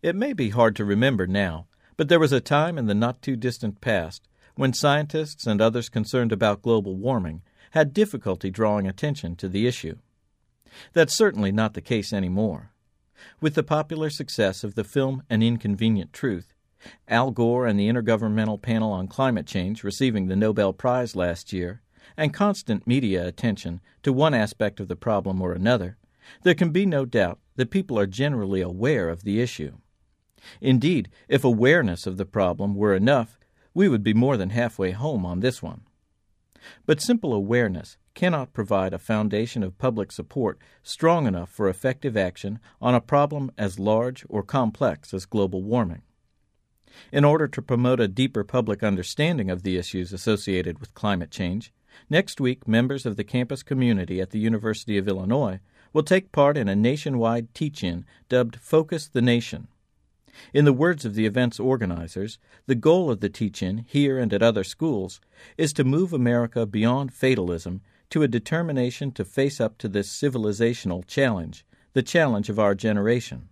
It may be hard to remember now, but there was a time in the not-too-distant past when scientists and others concerned about global warming had difficulty drawing attention to the issue. That's certainly not the case anymore. With the popular success of the film An Inconvenient Truth, Al Gore and the Intergovernmental Panel on Climate Change receiving the Nobel Prize last year, and constant media attention to one aspect of the problem or another, there can be no doubt that people are generally aware of the issue. Indeed, if awareness of the problem were enough, we would be more than halfway home on this one. But simple awareness cannot provide a foundation of public support strong enough for effective action on a problem as large or complex as global warming. In order to promote a deeper public understanding of the issues associated with climate change, next week members of the campus community at the University of Illinois will take part in a nationwide teach-in dubbed Focus the Nation. In the words of the event's organizers, the goal of the teach-in, here and at other schools, is to move America beyond fatalism to a determination to face up to this civilizational challenge, the challenge of our generation.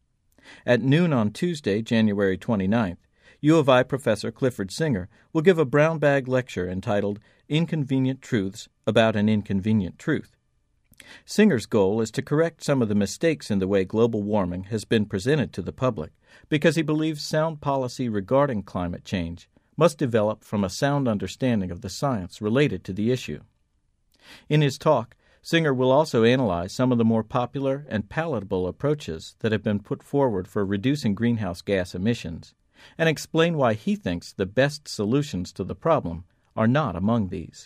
At noon on Tuesday, January 29th, U of I professor Clifford Singer will give a brown bag lecture entitled Inconvenient Truths About an Inconvenient Truth. Singer's goal is to correct some of the mistakes in the way global warming has been presented to the public, because he believes sound policy regarding climate change must develop from a sound understanding of the science related to the issue. In his talk, Singer will also analyze some of the more popular and palatable approaches that have been put forward for reducing greenhouse gas emissions, and explain why he thinks the best solutions to the problem are not among these.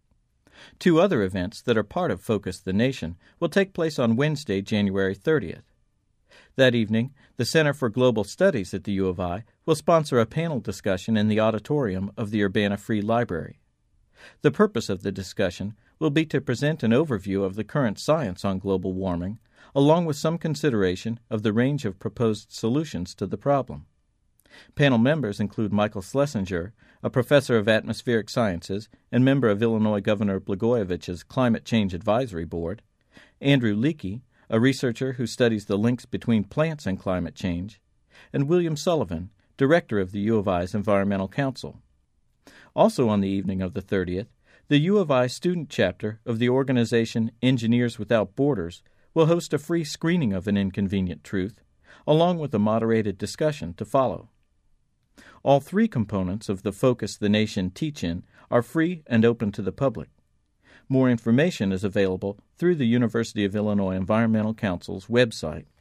Two other events that are part of Focus the Nation will take place on Wednesday, January 30th. That evening, the Center for Global Studies at the U of I will sponsor a panel discussion in the auditorium of the Urbana Free Library. The purpose of the discussion will be to present an overview of the current science on global warming, along with some consideration of the range of proposed solutions to the problem. Panel members include Michael Schlesinger, a professor of atmospheric sciences and member of Illinois Governor Blagojevich's Climate Change Advisory Board, Andrew Leakey, a researcher who studies the links between plants and climate change, and William Sullivan, director of the U of I's Environmental Council. Also on the evening of the 30th, the U of I student chapter of the organization Engineers Without Borders will host a free screening of An Inconvenient Truth, along with a moderated discussion to follow. All three components of the Focus the Nation teach-in are free and open to the public. More information is available through the University of Illinois Environmental Council's website.